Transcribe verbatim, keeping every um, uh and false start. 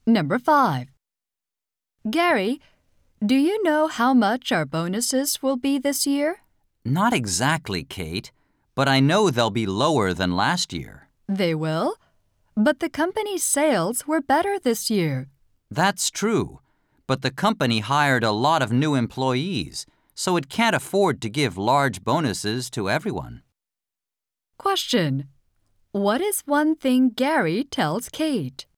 Number five. Gary, do you know how much our bonuses will be this year? Not exactly, Kate, but I know they'll be lower than last year. They will? But the company's sales were better this year. That's true, but the company hired a lot of new employees, so it can't afford to give large bonuses to everyone. Question. What is one thing Gary tells Kate?